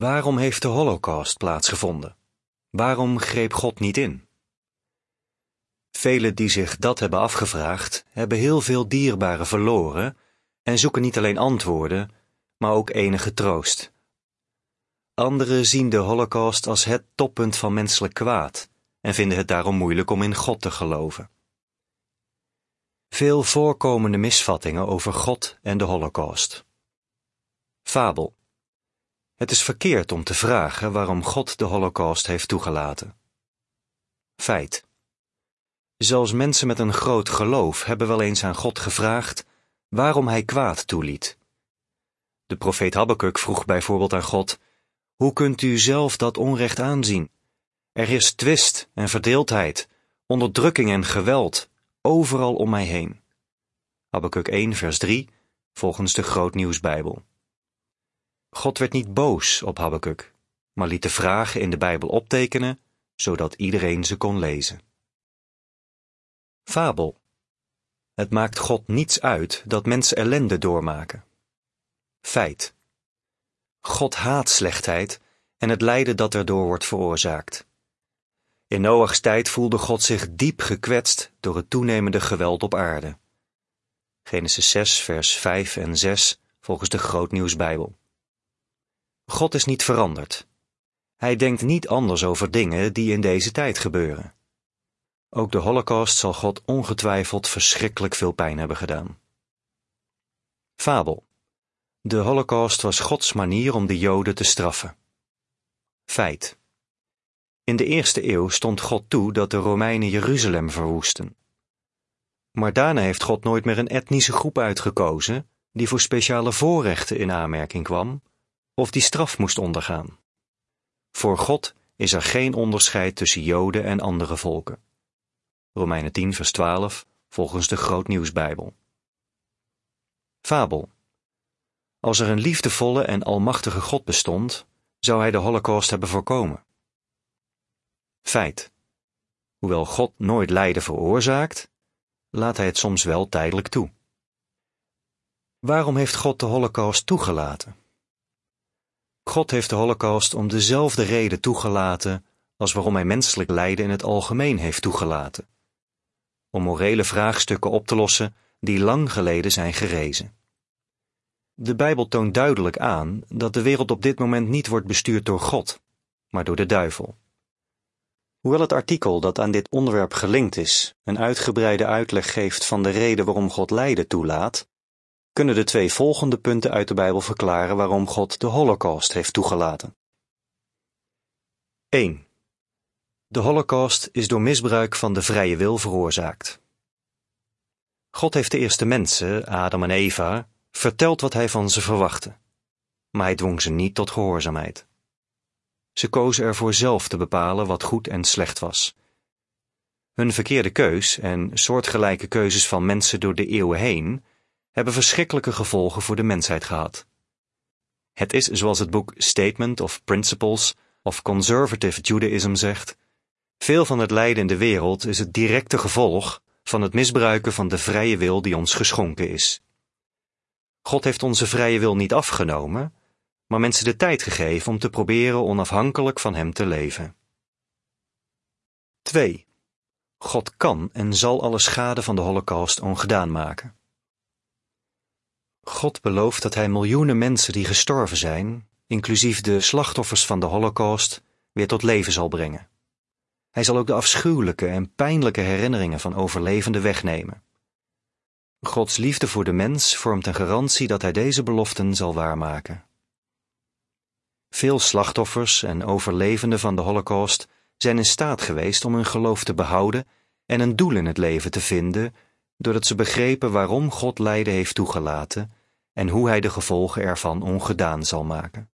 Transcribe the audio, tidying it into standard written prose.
Waarom heeft de Holocaust plaatsgevonden? Waarom greep God niet in? Velen die zich dat hebben afgevraagd, hebben heel veel dierbaren verloren en zoeken niet alleen antwoorden, maar ook enige troost. Anderen zien de Holocaust als het toppunt van menselijk kwaad en vinden het daarom moeilijk om in God te geloven. Veel voorkomende misvattingen over God en de Holocaust. Fabel. Het is verkeerd om te vragen waarom God de Holocaust heeft toegelaten. Feit. Zelfs mensen met een groot geloof hebben wel eens aan God gevraagd waarom hij kwaad toeliet. De profeet Habakuk vroeg bijvoorbeeld aan God: hoe kunt u zelf dat onrecht aanzien? Er is twist en verdeeldheid, onderdrukking en geweld, overal om mij heen. Habakuk 1 vers 3, volgens de Grootnieuwsbijbel. God werd niet boos op Habakuk, maar liet de vragen in de Bijbel optekenen, zodat iedereen ze kon lezen. Fabel. Het maakt God niets uit dat mensen ellende doormaken. Feit. God haat slechtheid en het lijden dat erdoor wordt veroorzaakt. In Noachs tijd voelde God zich diep gekwetst door het toenemende geweld op aarde. Genesis 6 vers 5 en 6 volgens de Grootnieuwsbijbel. God is niet veranderd. Hij denkt niet anders over dingen die in deze tijd gebeuren. Ook de Holocaust zal God ongetwijfeld verschrikkelijk veel pijn hebben gedaan. Fabel. De Holocaust was Gods manier om de Joden te straffen. Feit. In de 1e eeuw stond God toe dat de Romeinen Jeruzalem verwoesten. Maar daarna heeft God nooit meer een etnische groep uitgekozen die voor speciale voorrechten in aanmerking kwam of die straf moest ondergaan. Voor God is er geen onderscheid tussen Joden en andere volken. Romeinen 10 vers 12 volgens de Grootnieuwsbijbel. Fabel. Als er een liefdevolle en almachtige God bestond, zou hij de Holocaust hebben voorkomen. Feit. Hoewel God nooit lijden veroorzaakt, laat hij het soms wel tijdelijk toe. Waarom heeft God de Holocaust toegelaten? God heeft de Holocaust om dezelfde reden toegelaten als waarom hij menselijk lijden in het algemeen heeft toegelaten. Om morele vraagstukken op te lossen die lang geleden zijn gerezen. De Bijbel toont duidelijk aan dat de wereld op dit moment niet wordt bestuurd door God, maar door de duivel. Hoewel het artikel dat aan dit onderwerp gelinkt is een uitgebreide uitleg geeft van de reden waarom God lijden toelaat, kunnen de 2 volgende punten uit de Bijbel verklaren waarom God de Holocaust heeft toegelaten. 1. De Holocaust is door misbruik van de vrije wil veroorzaakt. God heeft de eerste mensen, Adam en Eva, verteld wat hij van ze verwachtte, maar hij dwong ze niet tot gehoorzaamheid. Ze kozen ervoor zelf te bepalen wat goed en slecht was. Hun verkeerde keus en soortgelijke keuzes van mensen door de eeuwen heen hebben verschrikkelijke gevolgen voor de mensheid gehad. Het is zoals het boek Statement of Principles of Conservative Judaism zegt: veel van het lijden in de wereld is het directe gevolg van het misbruiken van de vrije wil die ons geschonken is. God heeft onze vrije wil niet afgenomen, maar mensen de tijd gegeven om te proberen onafhankelijk van hem te leven. 2. God kan en zal alle schade van de Holocaust ongedaan maken. God belooft dat hij miljoenen mensen die gestorven zijn, inclusief de slachtoffers van de Holocaust, weer tot leven zal brengen. Hij zal ook de afschuwelijke en pijnlijke herinneringen van overlevenden wegnemen. Gods liefde voor de mens vormt een garantie dat hij deze beloften zal waarmaken. Veel slachtoffers en overlevenden van de Holocaust zijn in staat geweest om hun geloof te behouden en een doel in het leven te vinden, doordat ze begrepen waarom God lijden heeft toegelaten en hoe hij de gevolgen ervan ongedaan zal maken.